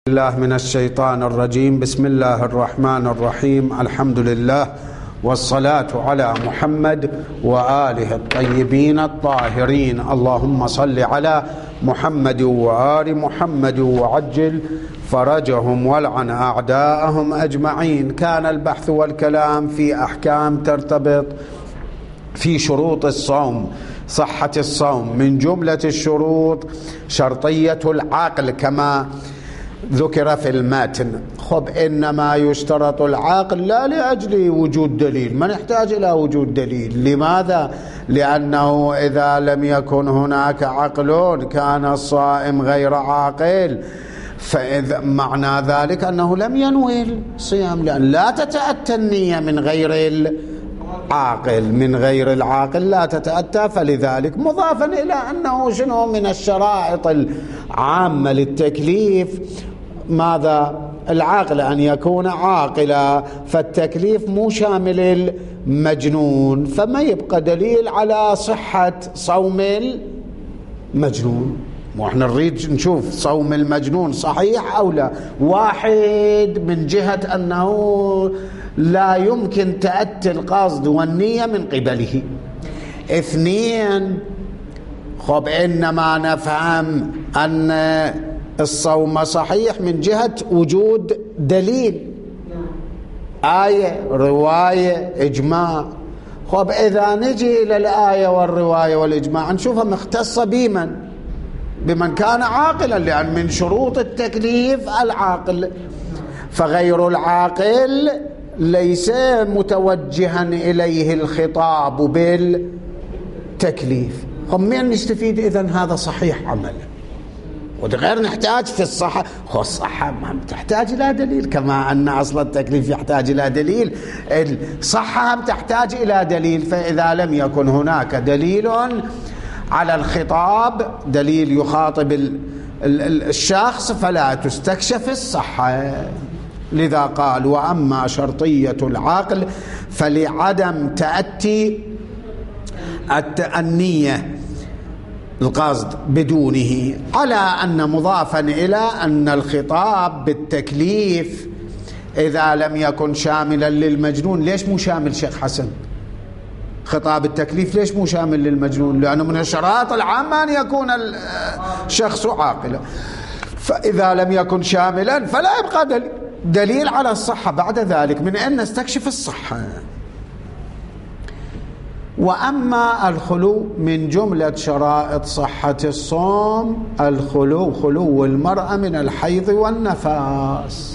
الله من الشيطان الرجيم. بسم الله الرحمن الرحيم. الحمد لله والصلاة على محمد وآله الطيبين الطاهرين. اللهم صل على محمد وآل محمد وعجل فرجهم والعن أعداءهم أجمعين. كان البحث والكلام في أحكام ترتبط في شروط الصوم، صحة الصوم. من جملة الشروط شرطية العقل كما ذكر في المتن. إنما يشترط العقل لا لأجل وجود دليل، ما نحتاج إلى وجود دليل. لماذا؟ لأنه إذا لم يكن هناك عقل كان الصائم غير عاقل، فإذا معنى ذلك أنه لم ينوي الصيام، لأن لا تتأتى النية من غير العاقل، من غير العاقل لا تتأتى. فلذلك مضافا إلى أنه شنو من الشرائط العامة للتكليف ماذا؟ العقل، أن يكون عاقلا، فالتكليف مو شامل المجنون، فما يبقى دليل على صحة صوم المجنون. واحنا نريد نشوف صوم المجنون صحيح أو لا. واحد من جهة أنه لا يمكن تأتي القصد والنية من قبله. اثنين، إنما نفهم أن الصوم صحيح من جهة وجود دليل، آية، رواية، إجماع. إذا نجي إلى الآية والرواية والإجماع نشوفها مختصة بمن كان عاقلا، لأن من شروط التكليف العاقل، فغير العاقل ليس متوجها إليه الخطاب بالتكليف. من نستفيد إذن هذا صحيح عمل، وغير نحتاج في الصحة. الصحة ما تحتاج إلى دليل، كما أن أصل التكليف يحتاج إلى دليل، الصحة تحتاج إلى دليل. فإذا لم يكن هناك دليل على الخطاب، دليل يخاطب الشخص، فلا تستكشف الصحة. لذا قال: وأما شرطية العقل فلعدم تأتي النية القصد بدونه، على أن مضافا إلى أن الخطاب بالتكليف إذا لم يكن شاملا للمجنون. ليش مو شامل شيخ حسن؟ خطاب التكليف ليش مو شامل للمجنون؟ لأنه من الشرائط العامة أن يكون الشخص عاقلا، فإذا لم يكن شاملا فلا يبقى دليل على الصحة بعد ذلك من أن نستكشف الصحة. وأما الخلو من جملة شرائط صحة الصوم خلو المرأة من الحيض والنفاس.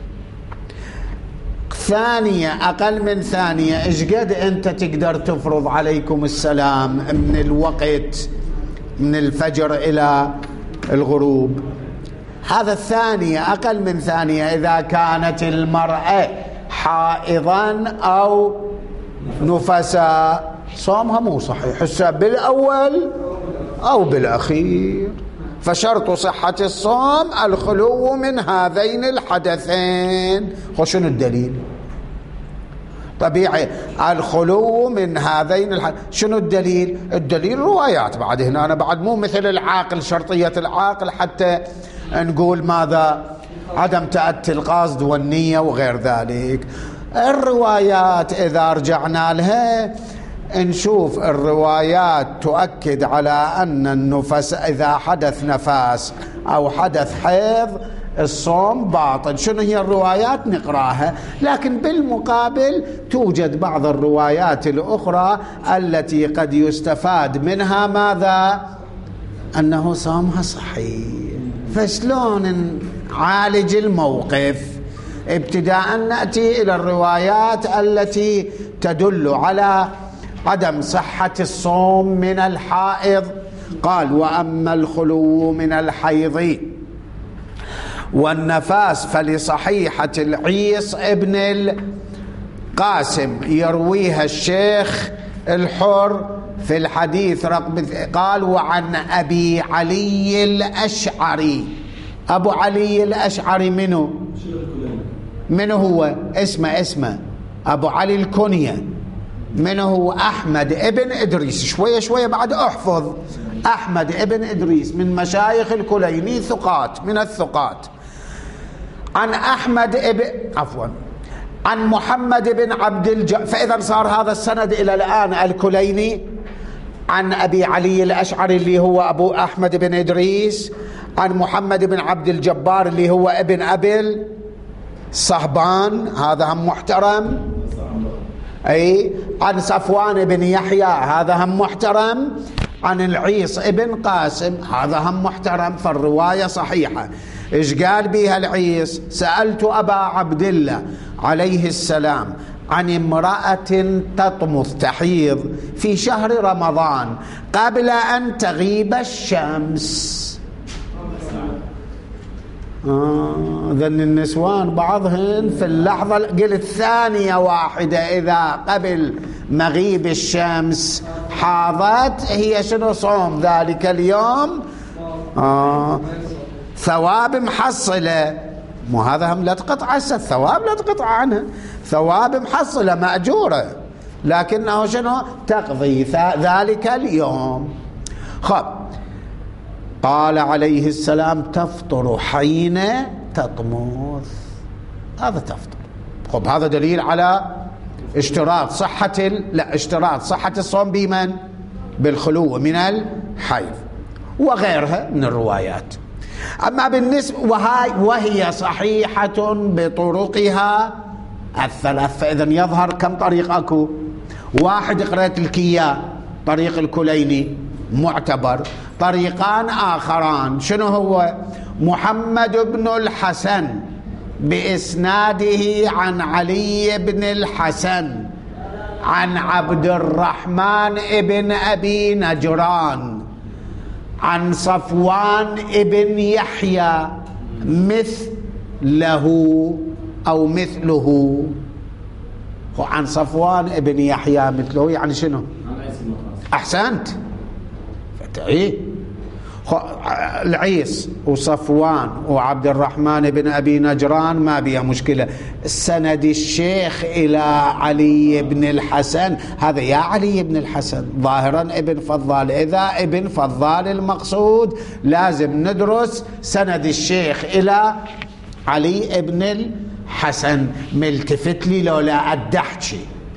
ثانية، أقل من ثانية، إيش قد أنت تقدر تفرض عليكم السلام من الوقت من الفجر إلى الغروب؟ هذا الثانية، أقل من ثانية. إذا كانت المرأة حائضا أو نفساء صومها مو صحيح، حساب بالأول أو بالأخير. فشرط صحة الصوم الخلو من هذين الحدثين. شنو الدليل؟ طبيعي الخلو من هذين شنو الدليل؟ الدليل روايات. بعد هنا أنا بعد مو مثل العاقل، شرطية العاقل حتى نقول ماذا؟ عدم تأتي القصد والنية وغير ذلك. الروايات إذا رجعنا لها نشوف الروايات تؤكد على أن النفس إذا حدث نفاس أو حدث حيض الصوم باطل. شنو هي الروايات؟ نقراها. لكن بالمقابل توجد بعض الروايات الأخرى التي قد يستفاد منها ماذا؟ أنه صومها صحيح. فشلون نعالج الموقف؟ ابتداء نأتي إلى الروايات التي تدل على عدم صحة الصوم من الحائض. قال: وأما الخلو من الحيض والنفاس فلصحيحة العيص ابن القاسم يرويها الشيخ الحر في الحديث رقم. قال: وعن أبي علي الأشعري. أبو علي الأشعري منه هو؟ اسمه أبو علي الكنية. من هو؟ أحمد ابن إدريس. شوية بعد أحفظ. أحمد ابن إدريس من مشايخ الكليني، ثقات من الثقات. عن أحمد عن محمد بن عبد الجبار. فإذا صار هذا السند إلى الآن الكليني عن أبي علي الأشعري اللي هو أبو أحمد بن إدريس، عن محمد بن عبد الجبار اللي هو ابن أبي الصهبان، هذا هم محترم. عن صفوان بن يحيى، هذا هم محترم. عن العيص ابن قاسم، هذا هم محترم. فالرواية صحيحة. إيش قال بها العيص؟ سألت أبا عبد الله عليه السلام عن امرأة تطمث تحيض في شهر رمضان قبل أن تغيب الشمس. ذن النسوان بعضهن في اللحظة قلت ثانية واحدة إذا قبل مغيب الشمس حاضت، هي شنو صوم ذلك اليوم؟ ثواب محصلة. مو هذا هم لا تقطع الثواب، لا تقطع عنه، ثواب محصلة مأجورة، لكنه شنو؟ تقضي ذلك اليوم. خب قال عليه السلام تفطر حين تطمث، هذا تفطر. خب هذا دليل على اشتراط صحة الصوم بمن؟ بالخلو من الحيض وغيرها من الروايات. أما بالنسبة وهي صحيحة بطرقها الثلاث، فإذا يظهر كم طريق أكو؟ واحد قرأت لك إياه طريق الكليني معتبر، طريقان آخران شنو هو؟ محمد بن الحسن بإسناده عن علي بن الحسن عن عبد الرحمن ابن أبي نجران عن صفوان ابن يحيى مثله أو مثله. عن صفوان ابن يحيى مثله يعني شنو؟ أحسنت. العيس وصفوان وعبد الرحمن بن أبي نجران ما بيها مشكلة. سند الشيخ إلى علي بن الحسن، هذا يا علي بن الحسن ظاهرا ابن فضال. إذا ابن فضال المقصود لازم ندرس سند الشيخ إلى علي بن الحسن. ملتفت لي لولا أدحكي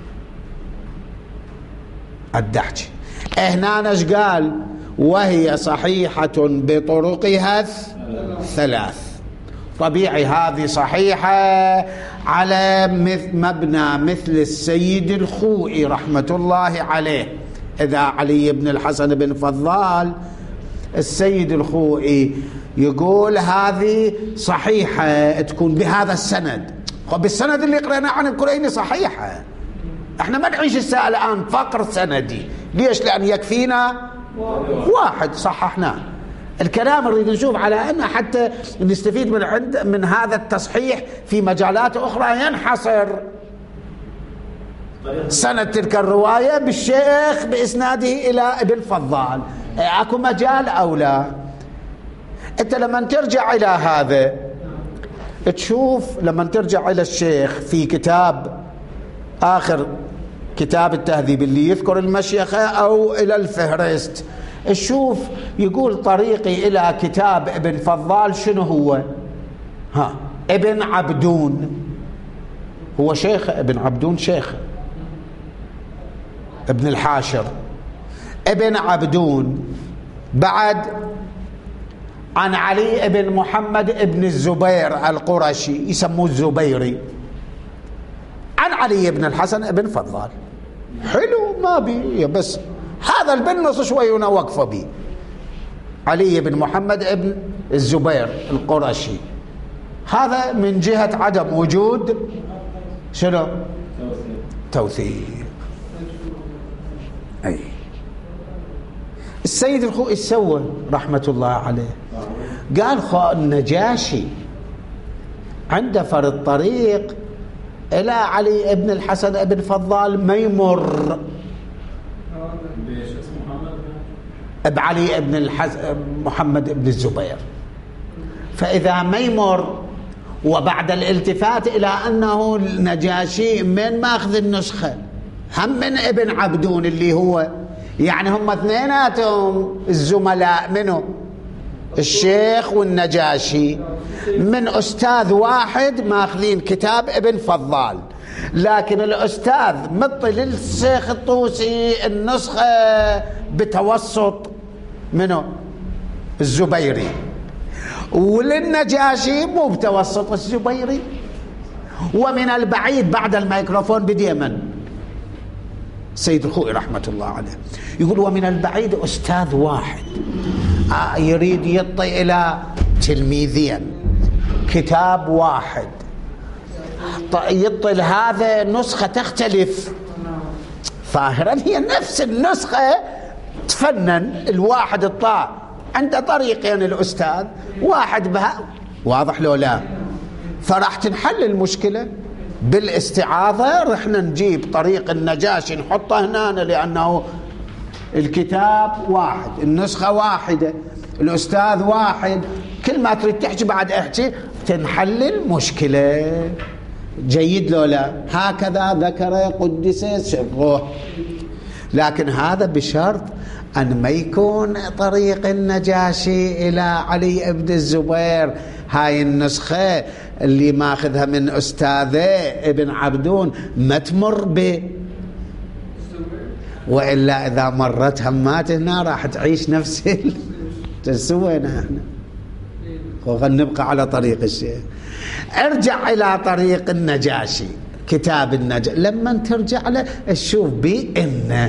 هنا نش قال وهي صحيحة بطرقها الثلاث. طبيعي هذه صحيحة على مبنى مثل السيد الخوئي رحمة الله عليه. إذا علي بن الحسن بن فضال، السيد الخوئي يقول هذه صحيحة تكون بهذا السند. بالسند اللي قرأنا عن الكليني صحيحة. احنا ما نعيش الساعة الآن فقر سندي. ليش؟ لأن يكفينا واحد صححناه. الكلام نريد نشوف على أن حتى نستفيد من هذا التصحيح في مجالات أخرى ينحصر سند تلك الرواية بالشيخ بإسناده إلى ابن فضال. أكو مجال أو لا؟ أنت لما ترجع إلى هذا تشوف، لما ترجع إلى الشيخ في كتاب آخر كتاب التهذيب اللي يذكر المشيخة أو إلى الفهرست، الشوف يقول طريقي إلى كتاب ابن فضال شنو هو؟ ابن عبدون هو شيخ، ابن عبدون شيخ ابن الحاشر، ابن عبدون. بعد عن علي ابن محمد ابن الزبير القرشي يسموه الزبيري، عن علي بن الحسن ابن فضال. حلو، ما بي بس هذا البنص شوي ونوقف بي. علي بن محمد ابن الزبير القرشي، هذا من جهة عدم وجود شنو؟ توثيق. أي السيد الخوئي سوى رحمة الله عليه قال النجاشي عنده فرد طريق إلى علي ابن الحسن ابن فضال ما يمر بعلي ابن الحسن محمد ابن الزبير. فإذا ما يمر وبعد الالتفات إلى أنه النجاشي من ماخذ النسخة هم من ابن عبدون اللي هو يعني هم اثنيناتهم الزملاء منه الشيخ والنجاشي من أستاذ واحد ماخذين كتاب ابن فضال، لكن الأستاذ مطل للشيخ الطوسي النسخة بتوسط منه الزبيري، وللنجاشي مو بتوسط الزبيري. ومن البعيد بعد الميكروفون بديمن سيد الخوئي رحمة الله عليه يقول ومن البعيد أستاذ واحد يريد يعطي إلى تلميذين كتاب واحد، يعطي هذا نسخة تختلف ظاهرا هي نفس النسخة، تفنن الواحد الطاع عنده طريقين الأستاذ واحد بها، واضح لو لا؟ فراح تنحل المشكلة بالاستعاضة. رحنا نجيب طريق النجاشي نحطه هنا لأنه الكتاب واحد، النسخة واحدة، الأستاذ واحد، كل ما تريد تحكي بعد احكي تنحل المشكلة. جيد لو لا؟ هكذا ذكر قدس سره. لكن هذا بشرط أن ما يكون طريق النجاشي إلى علي بن الزبير، هاي النسخة اللي ماخذها من أستاذه ابن عبدون ما تمر ب، وإلا إذا مرت همات هنا راح تعيش نفس تسوينا احنا. خلينا نبقى على طريق الشيء. ارجع إلى طريق النجاشي، كتاب النجاشي لما ترجع له تشوف بأن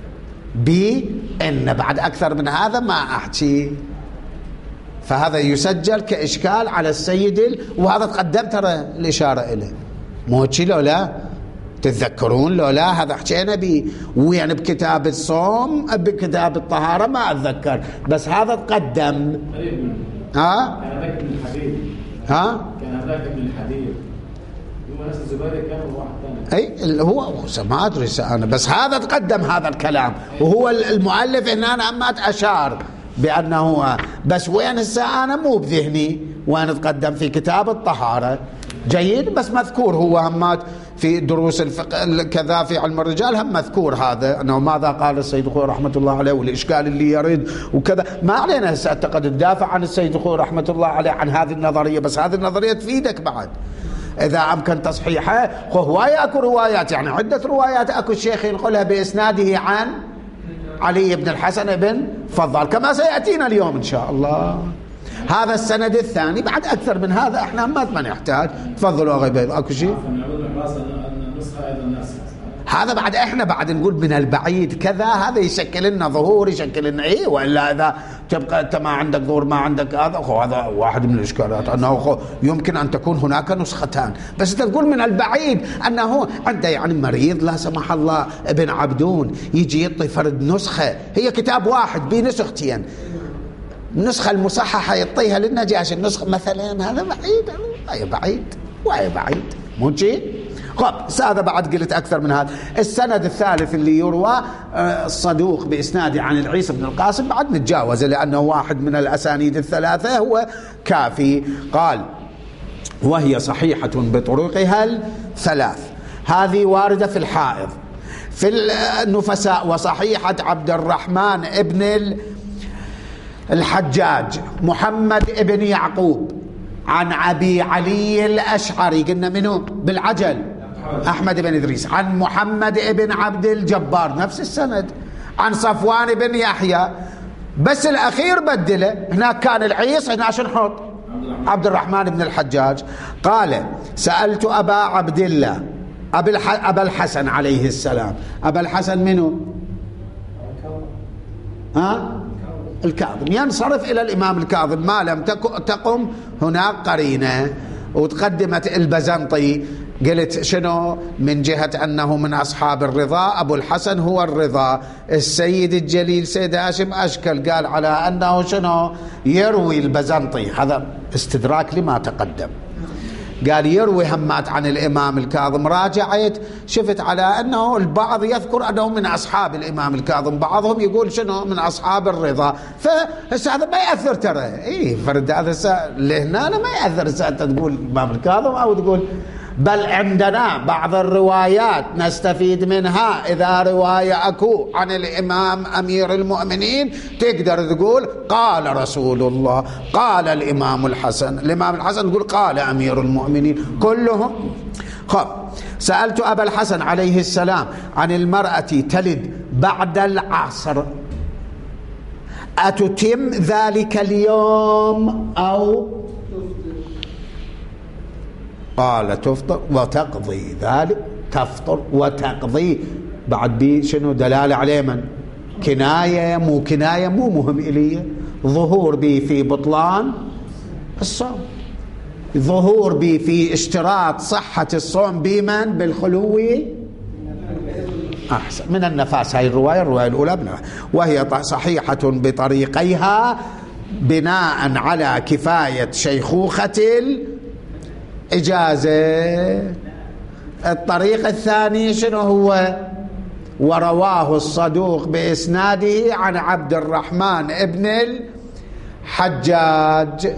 بعد أكثر من هذا ما أحكي. فهذا يسجل كإشكال على السيد وهذا تقدم ترى الإشارة إليه، مو هيك لو لا؟ تتذكرون لو لا؟ هذا حكينا به ويعني بكتاب الصوم بكتاب الطهارة ما أتذكر، بس هذا تقدم. ها؟ كان هذاك من الحديث. ها؟ كان هذاك من الحديث. هو نفس الزبيري كان واحد ثاني. أي اللي هو ما أدري أنا، بس هذا تقدم هذا الكلام، وهو المؤلف هنا أما أشار بأنه بس وين هسه أنا مو بذهني وين تقدم في كتاب الطهارة. جيد، بس مذكور هو همات في دروس الفقه كذا في علم الرجال هم مذكور هذا أنه ماذا قال السيد الخوئي رحمة الله عليه والإشكال اللي يريد وكذا. ما علينا هسه قد تدافع عن السيد الخوئي رحمة الله عليه عن هذه النظرية، بس هذه النظرية تفيدك بعد إذا أمكن تصحيحها. هواية أكو روايات، يعني عدة روايات أكو الشيخ ينقلها بإسناده عن علي بن الحسن بن فضال كما سيأتينا اليوم إن شاء الله. هذا السند الثاني. بعد أكثر من هذا إحنا ما نحتاج. تفضلوا أخي بيض. أكو شيء؟ هذا بعد إحنا بعد نقول من البعيد كذا، هذا يشكل لنا ظهور، يشكل لنا إيه، وإلا إذا تبقى أنت ما عندك ظهور ما عندك هذا واحد من الإشكالات أنه يمكن أن تكون هناك نسختان، بس تقول من البعيد أنه عنده يعني مريض لا سمح الله ابن عبدون يجي يعطي فرد نسخة، هي كتاب واحد بنسختين، النسخة المصححة يعطيها للنجاشي، النسخة مثلا، هذا بعيد، وهي بعيد مو شيء. خب هذا بعد قلت أكثر من هذا. السند الثالث اللي يروى الصدوق بإسناده عن العيسى بن القاسم بعد نتجاوزه لأنه واحد من الأسانيد الثلاثة هو كافي. قال وهي صحيحة بطرقها الثلاث، هذه واردة في الحائض في النفساء، وصحيحة عبد الرحمن ابن الحجاج محمد ابن يعقوب عن أبي علي الأشعري، قلنا منه بالعجل أحمد بن إدريس، عن محمد بن عبد الجبار نفس السند، عن صفوان بن يحيى، بس الأخير بدله، هناك كان العيس هنا شو نحط؟ عبد الرحمن بن الحجاج. قال سألت أبا عبد الله أبا الحسن عليه السلام. أبا الحسن منه؟ الكاظم. ينصرف إلى الإمام الكاظم ما لم تقم هناك قرينة. وتقدمت البزنطي قلت شنو من جهة أنه من أصحاب الرضا، أبو الحسن هو الرضا. السيد الجليل سيد هاشم أشكل قال على أنه شنو يروي البزنطي، هذا استدراك لما تقدم، قال يروي همات عن الإمام الكاظم. راجعت شفت على أنه البعض يذكر أنه من أصحاب الإمام الكاظم، بعضهم يقول شنو من أصحاب الرضا. فهذا ما يأثر ترى، فرد هذا لهنا ما يأثر أنت تقول الإمام الكاظم أو تقول بل عندنا بعض الروايات نستفيد منها. إذا رواية أكو عن الإمام أمير المؤمنين تقدر تقول قال رسول الله، قال الإمام الحسن، الإمام الحسن تقول قال أمير المؤمنين، كلهم. خب، سألت أبا الحسن عليه السلام عن المرأة تلد بعد العصر أتتم ذلك اليوم أو؟ قال تفطر وتقضي ذلك، تفطر وتقضي. بعد بي شنو دلالة عليه؟ من كناية مو كناية مو مهم إلي، ظهور بي في بطلان الصوم، ظهور بي في اشتراط صحة الصوم بمن؟ بالخلو أحسن من النفاس. هاي الرواية الأولى وهي صحيحة بطريقيها بناء على كفاية شيخوخة الإجازة. الطريق الثاني شنو هو؟ ورواه الصدوق بإسناده عن عبد الرحمن ابن الحجاج.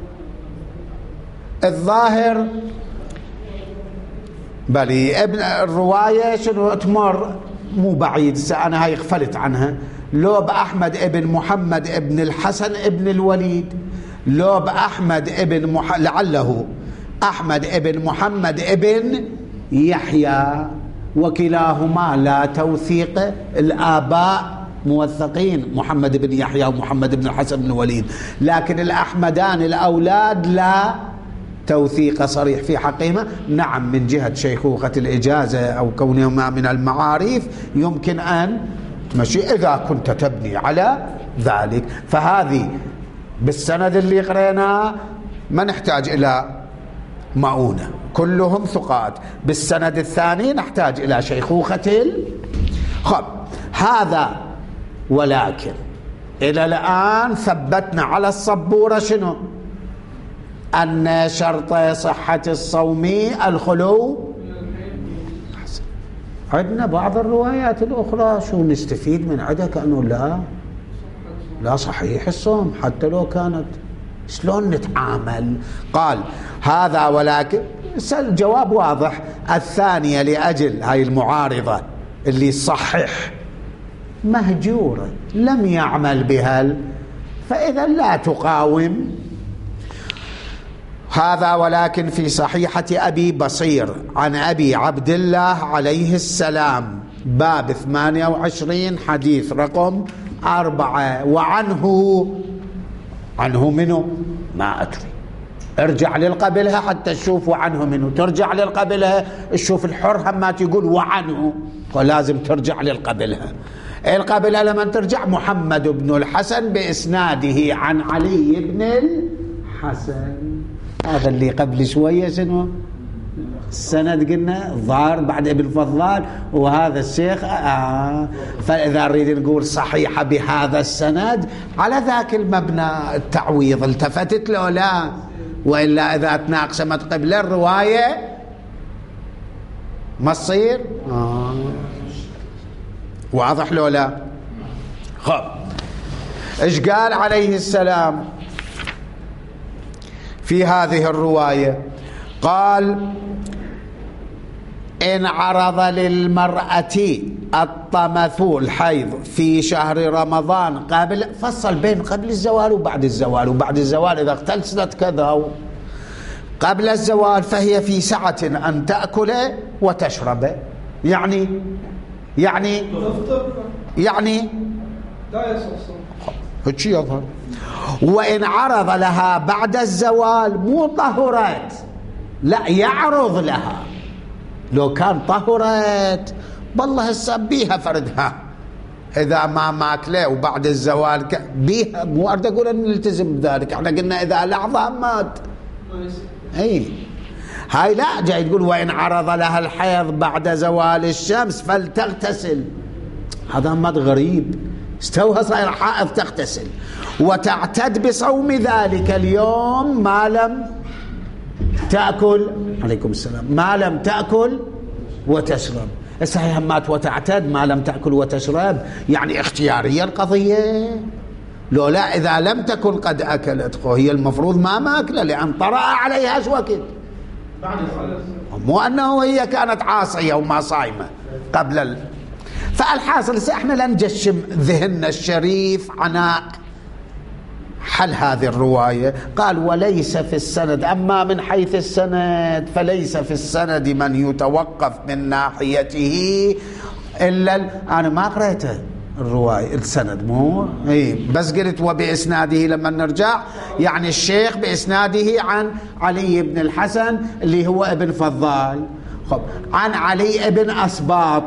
الظاهر بلي ابن الرواية شنو تمر مو بعيد، أنا هاي غفلت عنها. لو بأحمد ابن محمد ابن الحسن ابن الوليد، لو بأحمد ابن لعله أحمد ابن محمد ابن يحيى، وكلاهما لا توثيق، الآباء موثقين محمد بن يحيى ومحمد بن الحسن بن الوليد، لكن الأحمدان الأولاد لا توثيق صريح في حقهما. نعم من جهة شيخوخة الإجازة أو كونهما من المعارف يمكن أن تمشي إذا كنت تبني على ذلك. فهذه بالسند اللي قريناه ما نحتاج إلى مؤونة، كلهم ثقات. بالسند الثاني نحتاج إلى شيخوخة خب هذا. ولكن إلى الآن ثبتنا على الصبورة شنو؟ أن شرط صحة الصوم الخلو. عندنا بعض الروايات الأخرى شو نستفيد من عندها كأنه لا صحيح الصوم حتى لو كانت. شلون نتعامل؟ قال هذا ولكن الجواب واضح. الثانية لأجل هاي المعارضة اللي صحح مهجورة لم يعمل بها، فإذا لا تقاوم. هذا ولكن في صحيحة أبي بصير عن أبي عبد الله عليه السلام باب 28 حديث رقم 4. وعنه منه ما أدري، ارجع للقبلها حتى تشوفوا عنه منه، ترجع للقبلها تشوف الحر همات يقول وعنه، ولازم ترجع للقبلها. القبلها لما ترجع محمد بن الحسن بإسناده عن علي بن الحسن. هذا اللي قبل شوية شنو السند قلنا ظهر بعد ابن فضال، وهذا الشيخ فإذا نريد نقول صحيحة بهذا السند على ذاك المبنى التعويض التفتت له لا، وإلا إذا تناقشمت قبل الرواية ما تصير. واضح له لا؟ خب إيش قال عليه السلام في هذه الرواية؟ قال إن عرض للمرأة الطمث الحيض في شهر رمضان قبل، فصل بين قبل الزوال وبعد الزوال. وبعد الزوال إذا اغتسلت كذا، قبل الزوال فهي في سعة أن تأكل وتشرب. يعني هيك يظهر. وإن عرض لها بعد الزوال مو طهرت، لا يعرض لها. لو كان طهرت بالله السبيها فردها، إذا ما ماكله وبعد الزوال بيها، مو أريد أقول أن نلتزم بذلك، احنا قلنا إذا لحظة مات. أي هاي لا جاي تقول وإن عرض لها الحيض بعد زوال الشمس فلتغتسل. هذا مد غريب، استوها صاير حائض تغتسل وتعتد بصوم ذلك اليوم ما لم تأكل. عليكم السلام. ما لم تأكل وتشرب. هسه همات وتعتد ما لم تأكل وتشرب، يعني اختيارية القضية. لو لا إذا لم تكن قد أكلت هي المفروض ما ماكلة، لأن طرأ عليها وقت. مو أنه هي كانت عاصية وما صايمة قبل فالحاصل احنا لا نجشم ذهننا الشريف عناء حل هذه الرواية. قال وليس في السند، أما من حيث السند فليس في السند من يتوقف من ناحيته إلا أنا ما قرأته الرواية السند مو بس قلت وبإسناده لما نرجع يعني الشيخ بإسناده عن علي بن الحسن اللي هو ابن فضال، خب عن علي بن أسباط،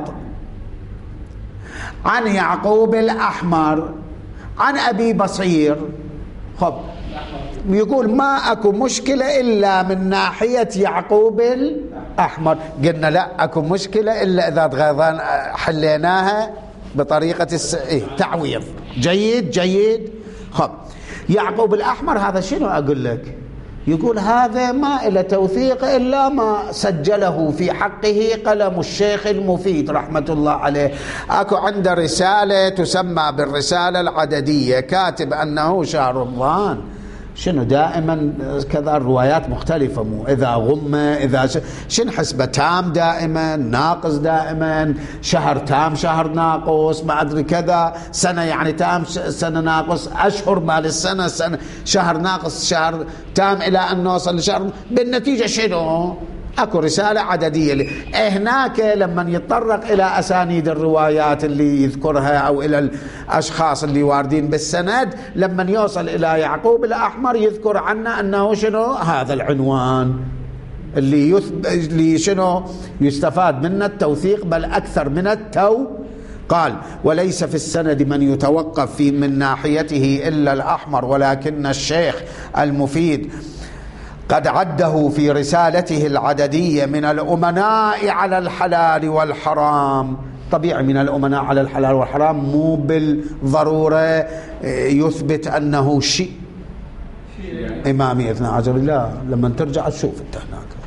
عن يعقوب الأحمر، عن أبي بصير. خب يقول ما أكو مشكلة إلا من ناحية يعقوب الأحمر. قلنا لا أكو مشكلة إلا إذا تغيظان حليناها بطريقة تعويض. جيد جيد. خب يعقوب الأحمر هذا شنو أقول لك؟ يقول هذا ما إلى توثيق إلا ما سجله في حقه قلم الشيخ المفيد رحمة الله عليه. أكو عنده رسالة تسمى بالرسالة العددية، كاتب أنه شهر رمضان شنو دائما كذا الروايات مختلفة، مو إذا غمة إذا شن حسبة تام دائما ناقص دائما، شهر تام شهر ناقص ما أدري كذا، سنة يعني تام سنة ناقص، أشهر مال السنة سنة شهر ناقص شهر تام إلى أن نوصل لشهر. بالنتيجة شنو؟ أكو رسالة عددية. هناك لما يتطرق إلى أسانيد الروايات اللي يذكرها أو إلى الأشخاص اللي واردين بالسند، لما يوصل إلى يعقوب الأحمر يذكر عنه أنه شنو هذا العنوان اللي شنو يستفاد منه التوثيق بل أكثر من قال وليس في السند من يتوقف في من ناحيته إلا الأحمر، ولكن الشيخ المفيد قد عده في رسالته العددية من الأمناء على الحلال والحرام. طبيعي من الأمناء على الحلال والحرام مو بالضرورة يثبت أنه شيء إمامي 12، لا لما ترجع تشوف انت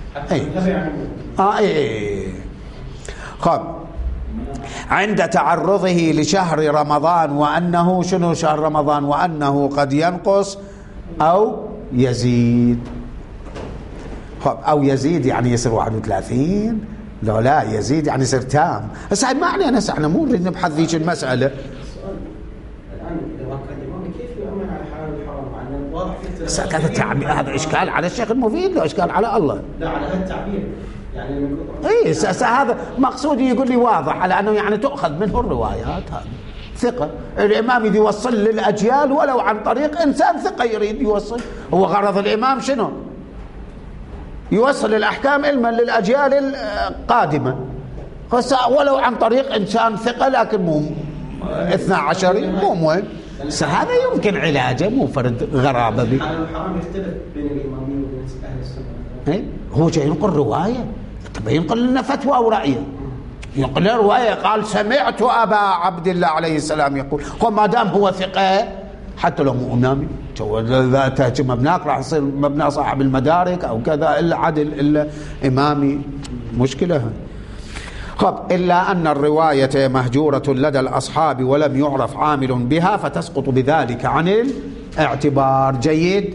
هناك خب عند تعرضه لشهر رمضان وأنه شنو شهر رمضان وأنه قد ينقص أو يزيد. أو يزيد يعني يصير 31 لا يزيد يعني يصير تام. بس ما علينا احنا مو نريد نبحث ذيك المسألة. الآن إذا كان الإمام كيف يؤمن على الحلال والحرام؟ يعني واضح في هذا تعبير، هذا إشكال على الشيخ المفيد لو إشكال على الله. لا على هذا التعبير يعني هذا مقصودي يقول لي واضح على أنه يعني تؤخذ منه الروايات. هذا ثقة الإمام يريد يوصل للأجيال ولو عن طريق إنسان ثقة يريد يوصل. هو غرض الإمام شنو؟ يوصل الأحكام علما للأجيال القادمة ولو عن طريق إنسان ثقة، لكن مو 12 مو مهم. هذا يمكن علاجه مو فرد غرابة به. الحرام يختلف بين الإمامين وبين أهل السنة. هو جاي ينقل رواية، طب ينقل لنا فتوى أو رأيه، ينقل لنا رواية قال سمعت أبا عبد الله عليه السلام يقول. ما دام هو ثقة حتى لو مو إمامي إذا تهجم مبناك راح يصير مبنى صاحب المدارك أو كذا إلا عدل إلا إمامي مشكلة. خب إلا أن الرواية مهجورة لدى الأصحاب ولم يعرف عامل بها فتسقط بذلك عن الاعتبار. جيد.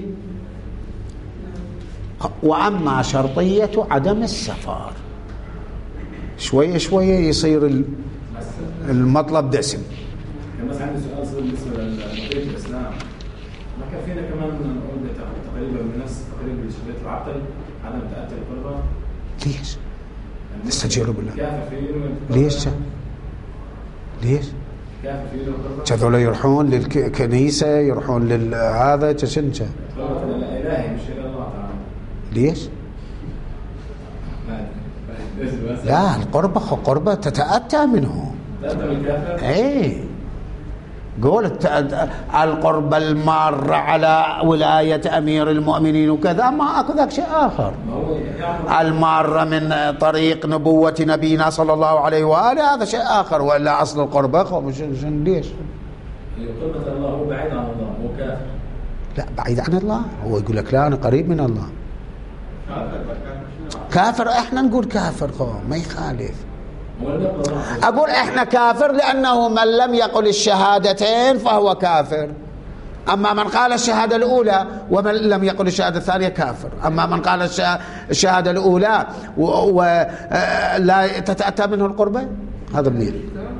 وأما شرطية عدم السفر شوية شوية يصير المطلب دسم. بس عندي سؤال صغير بالنسبة لنظرية الإسلام، ما كان فينا كمان نقول تقريبا بنفس تقريبا شبية العقل عدم تأتي القربة؟ ليش؟ استجيروا بالله. كافر فيه ليش؟ كافر فيه القربة؟ هذول يروحون للكنيسة يروحون لهذا تشنجة. قربة الإلهي مش إلى الله تعالى. ليش؟ لا القربة تتأتى منه. تأتى من الكافر؟ ايه قولت القربة المارة على ولاية أمير المؤمنين وكذا ما أكو ذاك شيء آخر. المارة من طريق نبوة نبينا صلى الله عليه وآله هذا شيء آخر، ولا أصل القربة ليش؟ قربة الله هو بعيد عن الله هو كافر. لا بعيد عن الله، هو يقول لك لا أنا قريب من الله. كافر احنا نقول كافر ما يخالف. أقول إحنا كافر لأنه من لم يقل الشهادتين فهو كافر. أما من قال الشهادة الأولى ومن لم يقل الشهادة الثانية كافر. أما من قال الشهادة الأولى ولا تتأتى منه القربة، هذا منين؟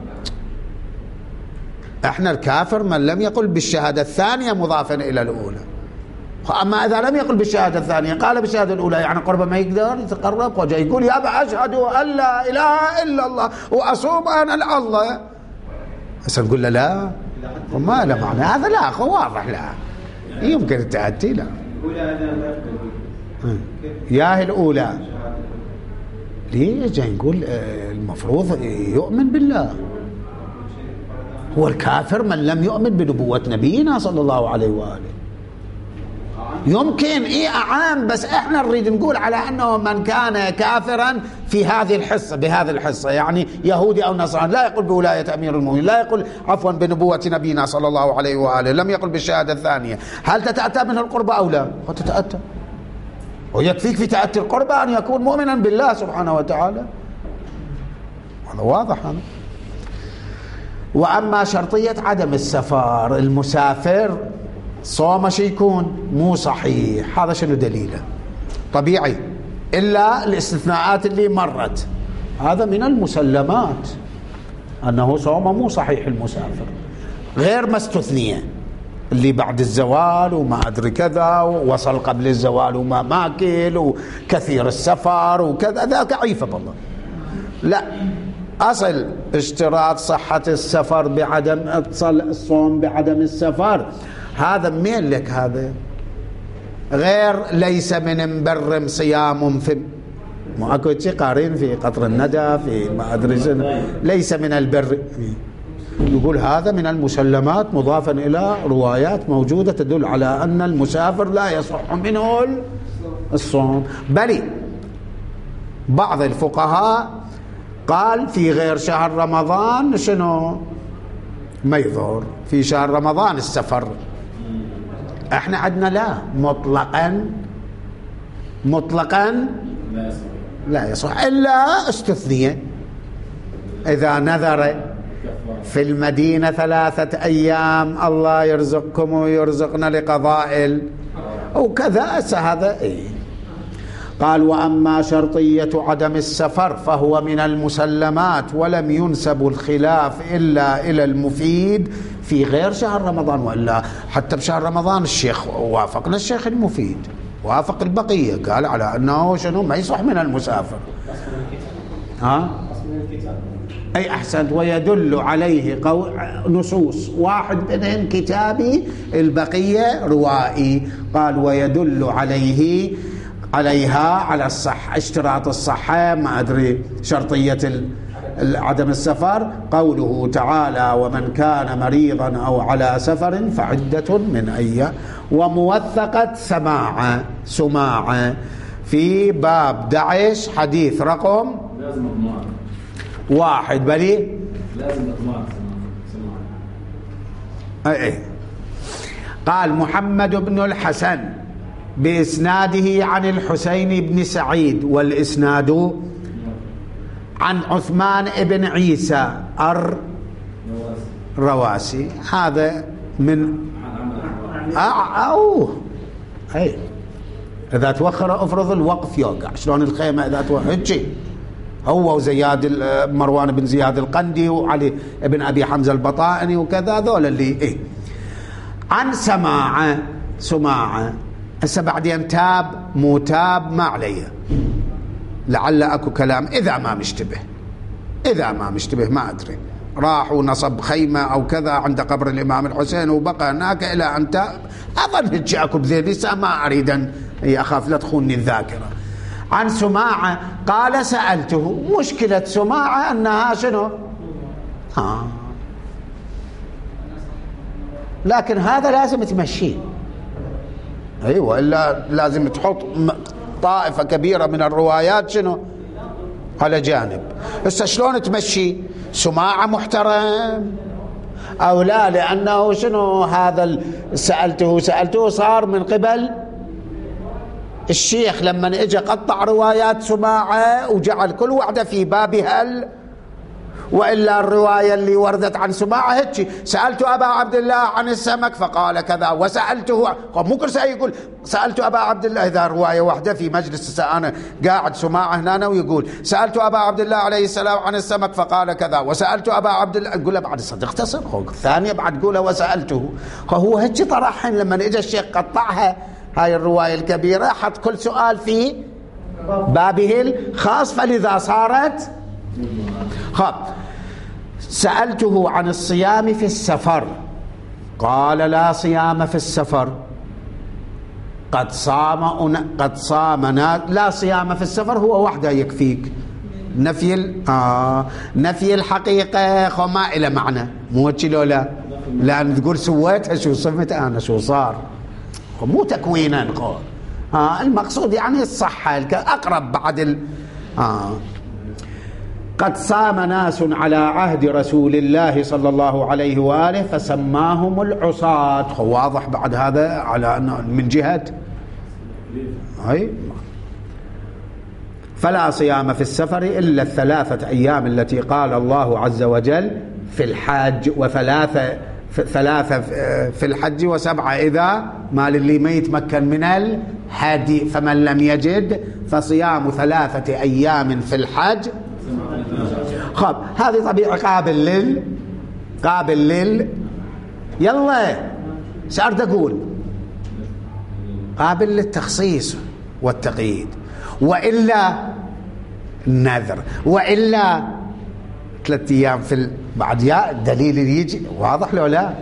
احنا الكافر من لم يقل بالشهادة الثانية مضافا إلى الأولى. أما إذا لم يقل بالشهادة الثانية قال بالشهادة الأولى، يعني قربة ما يقدر يتقرب، وجاي يقول يا أشهد أن لا إله إلا الله وأصوم أنا الله، بس نقول له لا وما له معنى هذا، لا واضح، لا يمكن التأتي، لا يا الأولى ليه جاي نقول المفروض يؤمن بالله. هو الكافر من لم يؤمن بنبوة نبينا صلى الله عليه وآله. يمكن أعام، بس احنا نريد نقول على أنه من كان كافرا في هذه الحصة، بهذه الحصة، يعني يهودي أو نصراني لا يقول بولاية أمير المؤمنين، لا يقول عفوا بنبوة نبينا صلى الله عليه وآله، لم يقل بالشهادة الثانية، هل تتأتى منه القربة أو لا؟ تتأتى، ويكفيك في تأتي القربة أن يكون مؤمنا بالله سبحانه وتعالى، هذا واضح هذا. وأما شرطية عدم السفر، المسافر صوم شي يكون مو صحيح، هذا شنو دليله؟ طبيعي، إلا الاستثناءات اللي مرت، هذا من المسلمات أنه صوم مو صحيح المسافر، غير ما استثنية اللي بعد الزوال وما أدري كذا، ووصل قبل الزوال وما ماكل وكثير السفر وكذا، ذاك عيفة بالله. لا، أصل اشتراط صحة السفر بعدم الصوم بعدم السفر، هذا مين لك؟ هذا غير ليس من مبرم صيام في مو اكو شيء قارين في قطر الندى في ما ادري شنو، ليس من البر، يقول هذا من المسلمات مضافا الى روايات موجوده تدل على ان المسافر لا يصح منه الصوم. بل بعض الفقهاء قال في غير شهر رمضان شنو ما يضر، في شهر رمضان السفر. احنا عندنا لا، مطلقا لا يصح الا استثنية، اذا نذر في المدينة 3 أيام الله يرزقكم ويرزقنا لقضاء وكذا، هذا قال وأما شرطية عدم السفر فهو من المسلمات، ولم ينسب الخلاف إلا إلى المفيد في غير شهر رمضان، وإلا حتى بشهر رمضان الشيخ وافقنا، الشيخ المفيد وافق البقية، قال على أنه شنو ما يصح من المسافر. أي أحسنت. ويدل عليه نصوص، واحد منهم كتابي، البقية روائي. قال ويدل عليها على الصح، اشتراط الصحة، ما أدري شرطية عدم السفر، قوله تعالى ومن كان مريضا أو على سفر فعدة من أيام، وموثقة سماعة في باب 11 حديث رقم 1 بلي لازم اضمار سماعة. قال محمد بن الحسن بإسناده عن الحسين بن سعيد، والإسناد عن عثمان بن عيسى الرواسي، هذا من إذا توخر أفرض الوقف يوقع، شلون الخيمة إذا توخر هو وزياد مروان بن زياد القندي وعلي بن أبي حمزة البطائني وكذا، ذول اللي عن سماعة. هسه بعدين تاب مو تاب ما عليه، لعل اكو كلام اذا ما مشتبه ما ادري، راح ونصب خيمه او كذا عند قبر الامام الحسين وبقى هناك الى ان تاب، اظن هيك اكو بذيل، ما اريد ان اخاف لا تخونني الذاكره. عن سماعة قال سألته، مشكلة سماعة انها شنو لكن هذا لازم تمشيه، ايوه، الا لازم تحط طائفه كبيره من الروايات شنو على جانب. هسه شلون تمشي سماعه محترم او لا؟ لانه شنو هذا سالته صار من قبل الشيخ لما اجى قطع روايات سماعه وجعل كل واحده في بابها وإلا الرواية اللي وردت عن سماعة هيك: سألت أبا عبد الله عن السمك فقال كذا، وسألته. مو كل شيء يقول سألت أبا عبد الله. إذا رواية واحدة في مجلس أنا قاعد سماعة هنا ويقول سألت أبا عبد الله عليه السلام عن السمك فقال كذا، وسألت أبا عبد الله، تقول له بعد صدق اختصر. الثانية بعد تقوله وسألته. هو هيك طرحهم لما اجى الشيخ قطعها هاي الرواية الكبيرة، حط كل سؤال في بابه الخاص، فلذا صارت خب. سألته عن الصيام في السفر قال لا صيام في السفر، قد صام لا صيام في السفر هو وحده يكفيك. نفي الحقيقة ما إلى معنى، مو هيك لولا، لأن تقول سويتها شو صمت أنا شو صار، مو تكوينا. المقصود يعني الصحة أقرب بعد قد صام ناس على عهد رسول الله صلى الله عليه وآله فسماهم العصاة. واضح بعد هذا على أنه من جهة فلا صيام في السفر إلا الثلاثة أيام التي قال الله عز وجل في الحج، وثلاثة في الحج، وسبعة إذا ما للي ما يتمكن من الحج، فمن لم يجد فصيام 3 أيام في الحج. خب هذه طبيعة قابل لل يلا سأرد أقول قابل للتخصيص والتقييد، وإلا النذر، وإلا 3 أيام في بعد يا الدليل اللي يجي واضح لو لا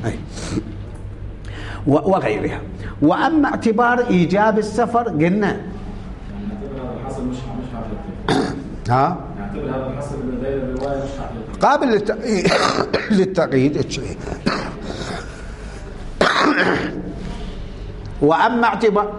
وغيرها. وأما اعتبار إيجاب السفر قلنا نعتبر هذا الحصر من غير الرواية مش حقيقي، قابل للتقييد. وأما اعتبار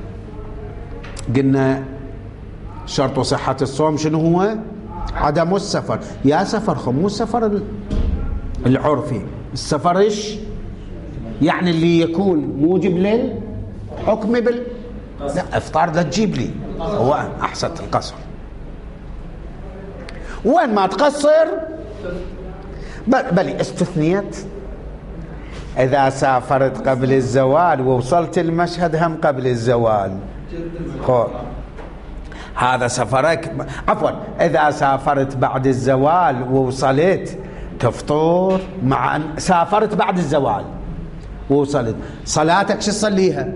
قلنا شرط صحة الصوم شنو هو؟ عدم السفر. يا سفر مو السفر العرفي، السفر ايش يعني؟ اللي يكون موجب للحكم لا افطار لا تجيب لي، هو احسنت القصر. وين ما تقصر بلي استثنيت اذا سافرت قبل الزوال ووصلت المشهد هم قبل الزوال، هذا سفرك. عفوا اذا سافرت بعد الزوال ووصلت تفطر، مع ان سافرت بعد الزوال ووصلت، صلاتك شو تصليها؟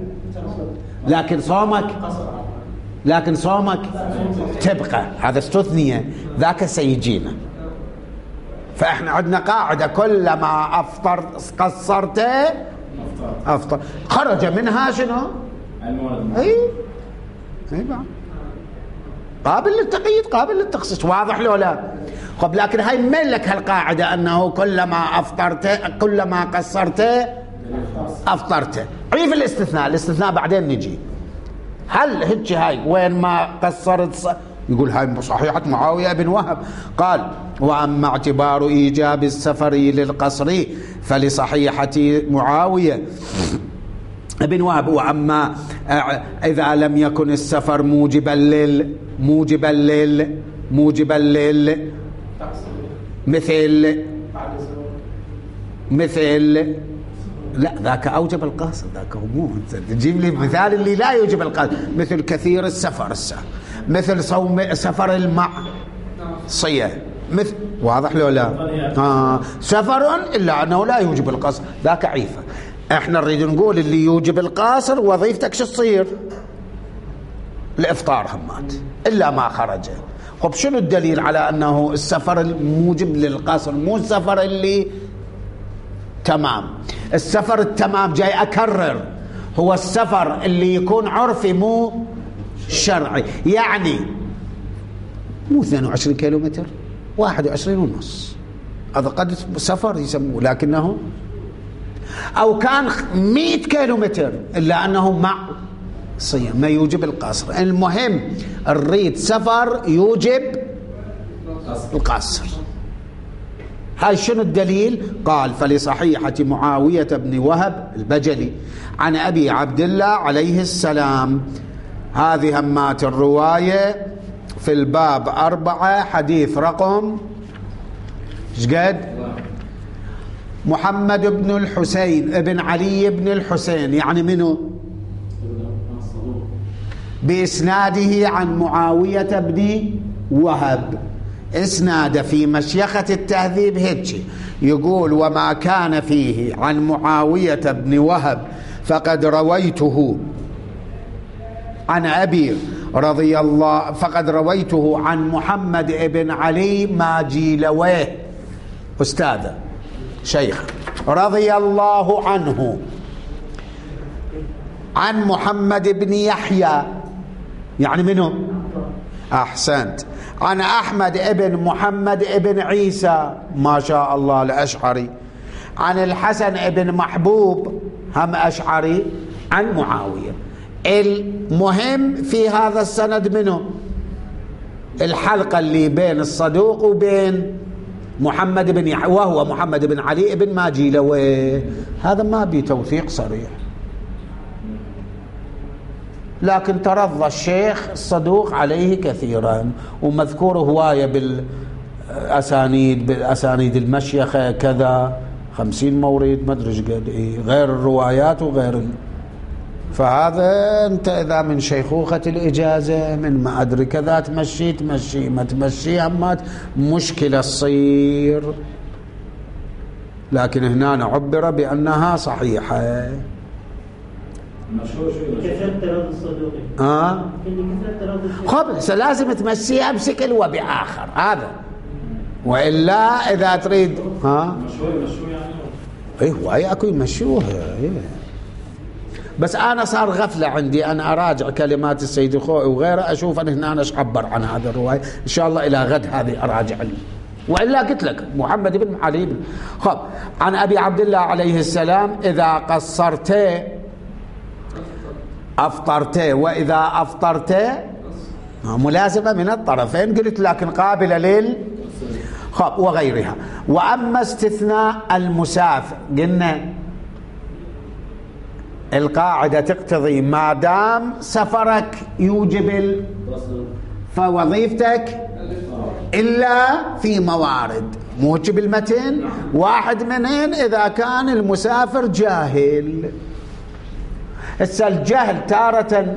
لكن صومك تبقى. هذا استثنية، ذاك سيجينا. فاحنا عندنا قاعدة كلما قصرت افطر. خرج منها شنو؟ اي قابل للتقييد قابل للتخصيص. واضح لو لا؟ خب لكن هاي من لك هالقاعدة انه كلما قصرت افطرت. عيف الاستثناء بعدين نجي. هل هيك هاي وين ما قصرت يقول هاي صحيحة معاوية بن وهب قال: وأما اعتبار إيجاب السفر للقصر فلصحيحة معاوية بن وهب. وأما إذا لم يكن السفر موجبا لل مثل لا ذاك أوجب القصر، ذاك مو تجيب لي مثال اللي لا يوجب القصر، مثل كثير السفر مثل صوم سفر المعصية، مثل واضح لو لا؟ سفر إلا أنه لا يوجب القصر، ذاك عيفة. احنا نريد نقول اللي يوجب القصر وظيفتك شو تصير؟ الإفطار همات إلا ما خرج. خب شنو الدليل على أنه السفر الموجب للقصر مو السفر اللي تمام؟ السفر التمام جاي أكرر هو السفر اللي يكون عرفي مو شرعي، يعني مو 22 كيلومتر 21 ونص، هذا قد سفر يسموه، لكنه أو كان 100 كيلومتر إلا أنه معصية ما يوجب القصر. المهم الريد سفر يوجب القصر. هاي شنو الدليل؟ قال: فلصحيحة معاوية بن وهب البجلي عن أبي عبد الله عليه السلام. هذه همات الرواية في الباب 4 حديث رقم ايش قد؟ محمد بن الحسين ابن علي بن الحسين، يعني منه؟ بإسناده عن معاوية بن وهب. إسناد في مشيخة التهذيب هيك يقول: وما كان فيه عن معاوية بن وهب فقد رويته عن أبي رضي الله، فقد رويته عن محمد بن علي ماجيلويه أستاذ شيخ رضي الله عنه، عن محمد بن يحيى، يعني منه؟ أحسنت. عن أحمد ابن محمد ابن عيسى ما شاء الله الأشعري، عن الحسن ابن محبوب هم أشعري، عن معاوية. المهم في هذا السند منه الحلقة اللي بين الصدوق وبين محمد بن يحيى، وهو محمد بن علي بن ماجيلويه. هذا ما بيه توثيق صريح، لكن ترضى الشيخ الصدوق عليه كثيرا، ومذكور هواية بالأسانيد المشيخة كذا 50 مورد ما أدري قد إيه، غير الروايات وغير فهذا أنت إذا من شيخوخة الإجازة من ما أدري كذا تمشي ما تمشي أما مشكلة تصير، لكن هنا عبر بأنها صحيحة. خب لازم تمشيها بشكل وبآخر هذا، وإلا إذا تريد مشوي يعني ايه هواية اكو يمشوها إيه. بس انا صار غفلة عندي انا اراجع كلمات السيد الخوئي وغيره، اشوف ان هنا ايش عبر عن هذا الرواية. ان شاء الله الى غد هذه اراجع لي، والا قلت لك محمد بن علي بن خب. عن ابي عبد الله عليه السلام: اذا قصرت افطرت، واذا افطرت ملازمة من الطرفين، قلت لكن قابلة خب وغيرها. واما استثناء المسافر قلنا القاعدة تقتضي ما دام سفرك يوجب فوظيفتك إلا في موارد موجب المتن، واحد منهن إذا كان المسافر جاهل. الجهل تارة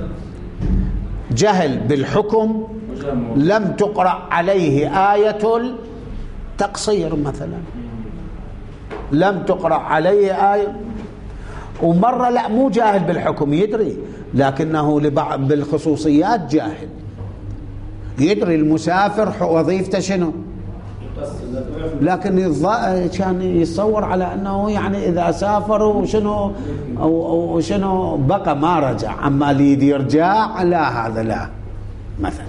جهل بالحكم لم تقرأ عليه آية التقصير مثلا، لم تقرأ عليه آية، ومرة لا مو جاهل بالحكم يدري لكنه بالخصوصيات جاهل، يدري المسافر وظيفته شنو، لكن كان يتصور على أنه يعني إذا سافر وشنو بقى ما رجع، أما اللي يرجع لا هذا لا مثلا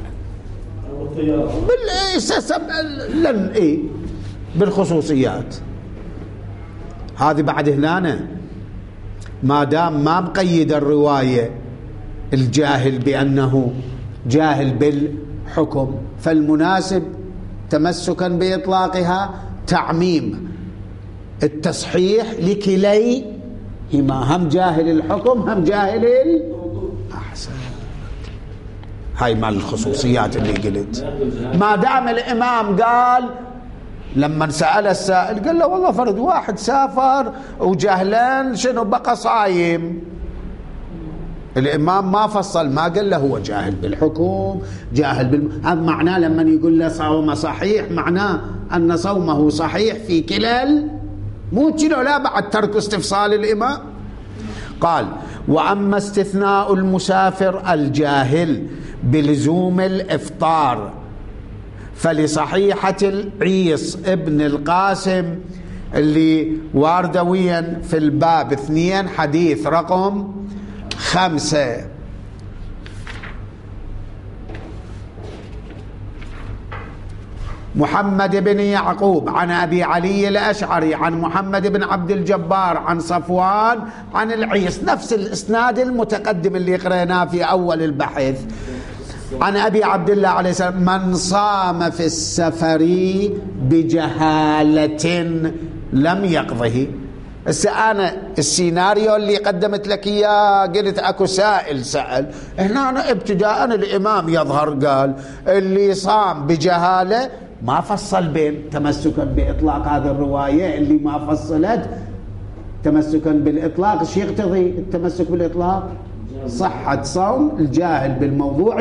بالخصوصيات هذه. بعد هنا ما دام ما مقيد الرواية الجاهل بأنه جاهل بالحكم، فالمناسب تمسكا بإطلاقها تعميم التصحيح لكليهما، هم جاهل الحكم هم جاهل أحسن. هاي مال الخصوصيات اللي قلت. ما دام الإمام قال لما سأل السائل قال له والله فرد واحد سافر وجهلان شنو بقى صايم، الإمام ما فصل، ما قال له هو جاهل بالحكم جاهل هذا معناه لما يقول له صوم صحيح معناه أن صومه صحيح في كلا مو كيلو لا بعد ترك استفصال الإمام. قال: وأما استثناء المسافر الجاهل بلزوم الإفطار فلصحيحة العيص ابن القاسم اللي واردويا في الباب 2 حديث رقم 5. محمد بن يعقوب عن أبي علي الأشعري عن محمد بن عبد الجبار عن صفوان عن العيص، نفس الإسناد المتقدم اللي قرأناه في أول البحث. عن أبي عبد الله عليه السلام: من صام في السفر بجهالة لم يقضه. أنا السيناريو اللي قدمت لك إياه قلت أكو سائل سأل، هنا ابتداء الإمام يظهر قال اللي صام بجهالة ما فصل بين تمسكا بإطلاق هذه الرواية اللي ما فصلت تمسكا بالإطلاق. ايش يقتضي التمسك بالإطلاق؟ صحة صوم الجاهل بالموضوع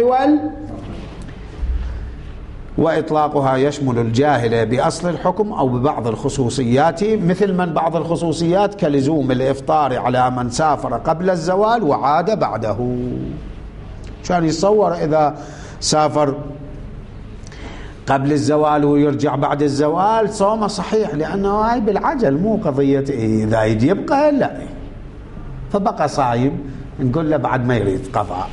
وإطلاقها يشمل الجاهل بأصل الحكم أو ببعض الخصوصيات، مثل من بعض الخصوصيات كلزوم الإفطار على من سافر قبل الزوال وعاد بعده. كان يتصور إذا سافر قبل الزوال ويرجع بعد الزوال صومه صحيح، لأنه هاي بالعجل مو قضية إذا يجي يبقى لا، فبقى صايم نقول له بعد ما يريد قضاء.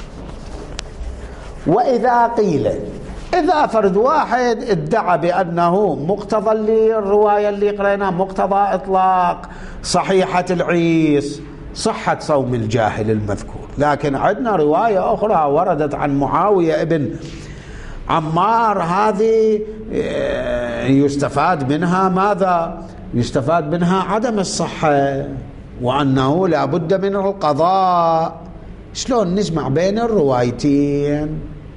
وإذا قيل إذا فرد واحد ادعى بأنه مقتضى الرواية اللي قرأناها مقتضى إطلاق صحيحة العيس صحة صوم الجاهل المذكور، لكن عندنا رواية أخرى وردت عن معاوية ابن عمار، هذه يستفاد منها ماذا؟ يستفاد منها عدم الصحة وأنه لا بد من القضاء. شلون نجمع بين الروايتين؟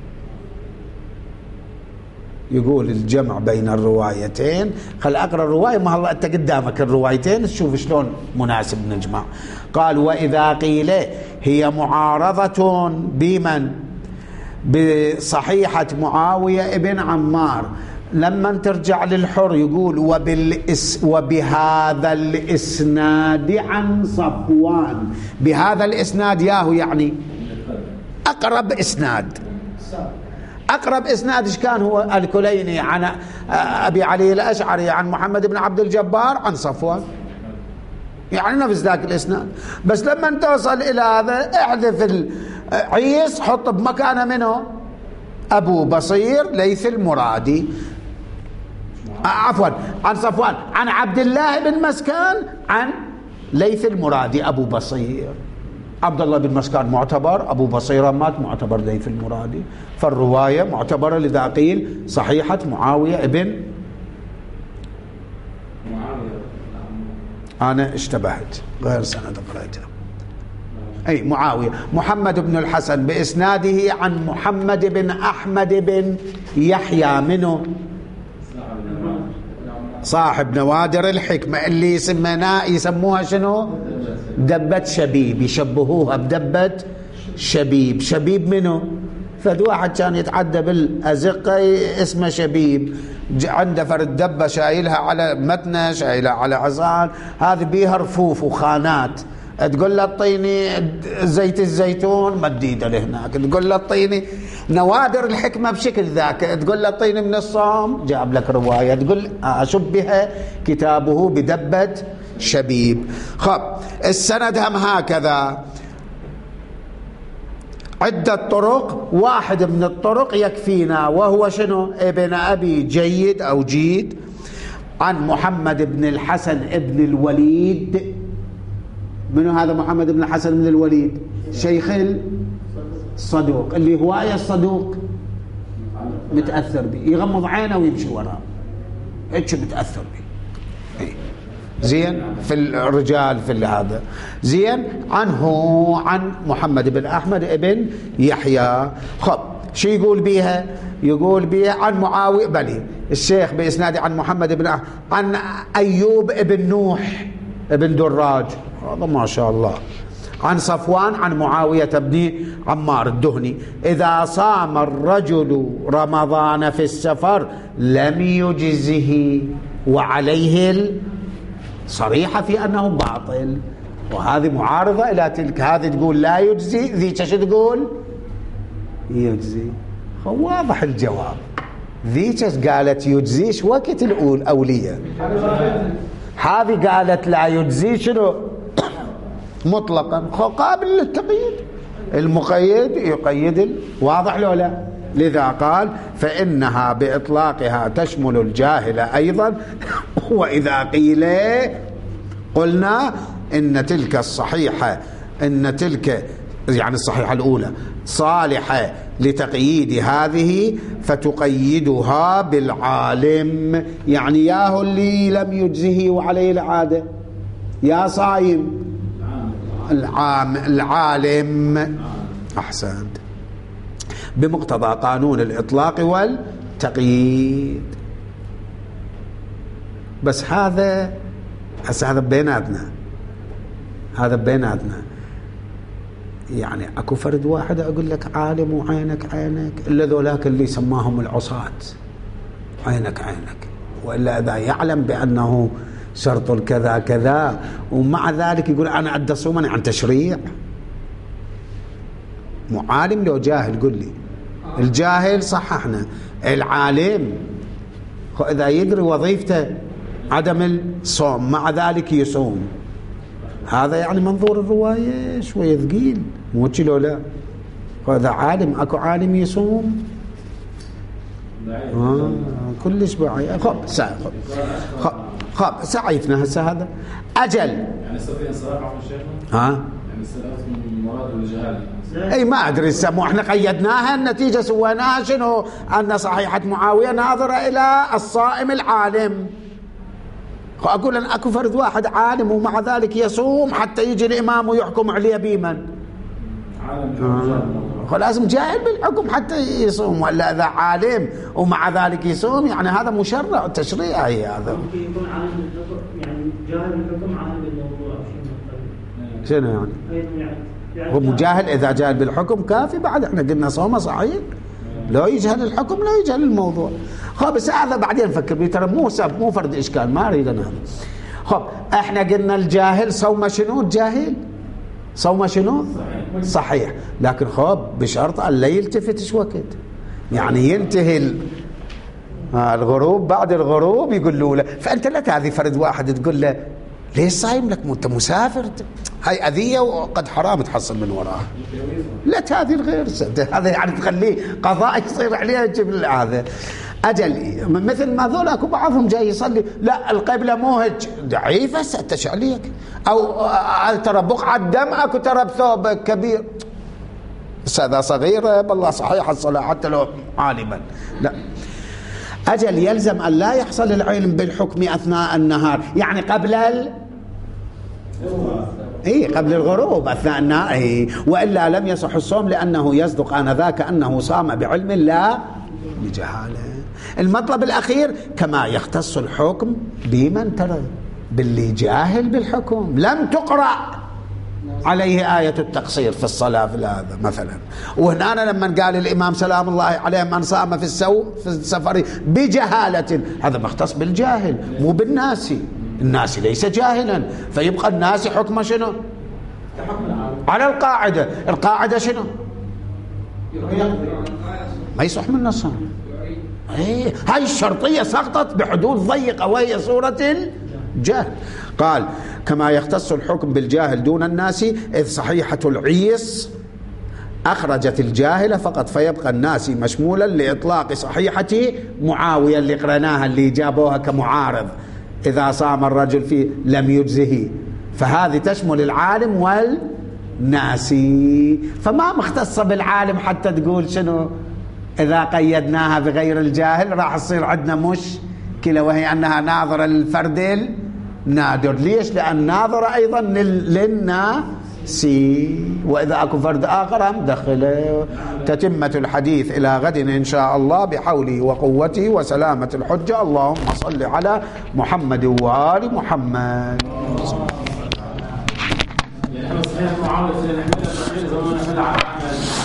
يقول الجمع بين الروايتين، خل أقرأ الرواية، ما هو أنت قدامك الروايتين تشوف شلون مناسب نجمع. قال وإذا قيل هي معارضة بمن؟ بصحيحة معاوية ابن عمار. لما ترجع للحر يقول وبهذا الإسناد عن صفوان. بهذا الإسناد ياهو يعني أقرب إسناد. أقرب إسناد إيش كان؟ هو الكليني عن أبي علي الأشعري عن محمد بن عبد الجبار عن صفوان، يعني نفس ذاك الإسناد. بس لما توصل إلى هذا احذف العيس حط بمكانه منه أبو بصير ليث المرادي، عفوا عن صفوان عن عبد الله بن مسكان عن ليث المرادي أبو بصير. عبد الله بن مسكان معتبر، أبو بصير مات معتبر ليث المرادي، فالرواية معتبرة لذا قيل صحيحة معاوية ابن أنا اشتبهت غير سند قرأته. أي معاوية محمد بن الحسن بإسناده عن محمد بن أحمد بن يحيى منه صاحب نوادر الحكمة اللي يسموها شنو؟ دبة شبيب، يشبهوها بدبة شبيب. شبيب منه؟ فد واحد كان يتعدى بالأزقة اسمه شبيب، عنده فرد دبة شايلها على متنة شايلها على عصان، هذه بيها رفوف وخانات، تقول له اعطيني زيت الزيتون مديده لهناك، تقول له اعطيني نوادر الحكمه بشكل ذاك، تقول له اعطيني من الصوم، جاب لك روايه تقول اشبه كتابه بدبه شبيب. خب السند هم هكذا عدة طرق، واحد من الطرق يكفينا وهو شنو؟ ابن أبي جيد أو جيد عن محمد بن الحسن ابن الوليد. منو هذا محمد بن الحسن بن الوليد؟ شيخ الصدوق، اللي هو آية الصدوق متأثر به، يغمض عينه ويمشي وراه هيك متأثر به. زين في الرجال في هذا زين عنه عن محمد بن أحمد ابن يحيى. خب شو يقول بيها؟ يقول بيها عن معاوية بلي الشيخ بإسناد عن محمد بن أحمد عن أيوب ابن نوح ابن دراج، هذا ما شاء الله، عن صفوان عن معاوية بن عمار الدهني إذا صام الرجل رمضان في السفر لم يجزه وعليه صريحة في أنه باطل، وهذه معارضة إلى تلك. هذه تقول لا يجزي، ذيك شو تقول؟ يجزي. واضح الجواب. ذيك قالت يجزيش وقت الأولية، هذه قالت لا يجزي شنو؟ مطلقا قابل للتقييد، المقيد يقيد واضح لو لا؟ لذا قال فإنها بإطلاقها تشمل الجاهل أيضا. وإذا قيل قلنا إن تلك الصحيحة، إن تلك يعني الصحيحة الأولى صالحة لتقييد هذه فتقيدها بالعالم، يعني ياهو اللي لم يجزه وعليه العادة، يا صايم العالم. أحسنت. بمقتضى قانون الإطلاق والتقييد. بس هذا هسه هذا بيناتنا، هذا بيناتنا. يعني اكو فرد واحد اقول لك عالم وعينك عينك، الا ذولاك اللي سماهم العصاة، عينك عينك، والا اذا يعلم بانه شرط الكذا كذا ومع ذلك يقول انا ادى صومني عن تشريع. معالم لو جاهل قل لي، الجاهل صححنا، العالم اذا يدري وظيفته عدم الصوم مع ذلك يصوم، هذا يعني منظور الرواية شوية ثقيل، مو لو لا. هذا عالم، اكو عالم يصوم كلش بعيد. خب سعيتنا هسه هذا اجل يعني صفين صراحه شيخنا يعني من مراد الجهال. اي ما ادري مو احنا قيدناها، النتيجه سويناها شنو؟ ان صحيحه معاويه ناظره الى الصائم العالم. اقول ان اكو فرد واحد عالم ومع ذلك يصوم حتى يجي الامام ويحكم عليه بمن؟ لازم جاهل بالحكم حتى يصوم، ولا اذا عالم ومع ذلك يصوم يعني هذا مشرع تشريعي. هذا ممكن يكون عالم بالحكم يعني جاهل بالحكم عالم بالموضوع شنو يعني؟ هو مجاهل، اذا جاهل بالحكم كافي بعد. احنا قلنا صومه صحيح، لو يجهل الحكم لا يجهل الموضوع. خب بس هذا بعدين نفكر به، ترى مو فرد اشكال، ما اريد انا هذا. خب احنا قلنا الجاهل صومه شنو؟ الجاهل صومه شنو؟ صحيح، لكن خب بشرط ان لا يلتفت وقت، يعني ينتهي الغروب، بعد الغروب يقول له فانت لا تاذي فرد واحد تقول له ليش صايم لك؟ انت مسافر، هاي اذيه وقد حرام تحصل من وراها. لا تاذي الغير، هذا يعني تخليه قضاء يصير عليه جبل هذا. اجل مثل ما ذولا اكو بعضهم جاي يصلي لا القبله موهج ضعيفه ستش عليك، او ترى بقعه دم، اكو ترى بثوب كبير، بس هذا صغيره بالله صحيح الصلاه حتى لو عالما. لا أجل يلزم أن لا يحصل العلم بالحكم أثناء النهار، يعني قبل قبل الغروب أثناء النهار، وإلا لم يصح الصوم لأنه يصدق آنذاك أنه صام بعلم لا بجهالة. المطلب الأخير كما يختص الحكم بمن ترى باللي جاهل بالحكم لم تقرأ عليه آية التقصير في الصلاة في هذا مثلا. وهنا لما قال الإمام سلام الله عليه من صام في السفر بجهالة، هذا مختص بالجاهل مو بالناسي. الناسي ليس جاهلا، فيبقى الناسي حكمه شنو؟ على القاعدة. القاعدة شنو؟ ما يصح من نصها. هاي الشرطية سقطت بحدود ضيقة وهي صورة الجهل. قال كما يختص الحكم بالجاهل دون الناس، إذ صحيحة العيس أخرجت الجاهل فقط، فيبقى الناسي مشمولا لإطلاق صحيحة معاوية اللي قرناها اللي جابوها كمعارض، إذا صام الرجل فيه لم يجزه، فهذه تشمل العالم والناسي، فما مختصة بالعالم حتى تقول شنو إذا قيدناها بغير الجاهل راح تصير عندنا مشكلة، وهي أنها ناظرة للفرد نادر. ليش؟ لأن ناظرة أيضا للناسي، وإذا أكو فرد آخر هم دخله. تتمة الحديث إلى غد إن شاء الله بحوله وقوته وسلامة الحجة. اللهم صل على محمد وآل محمد.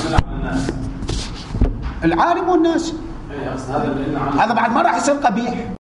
العالم والناس هذا بعد ما راح يصير قبيح.